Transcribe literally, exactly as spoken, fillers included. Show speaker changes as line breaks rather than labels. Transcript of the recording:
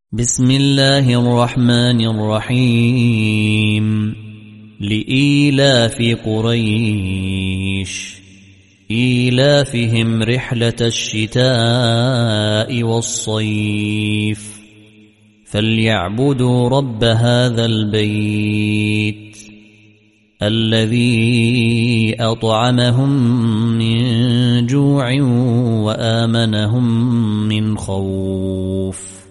بسم الله الرحمن الرحيم لإيلاف قريش إيلافهم رحلة الشتاء والصيف فليعبدوا رب هذا البيت الذي أطعمهم من جوع وآمنهم من خوف.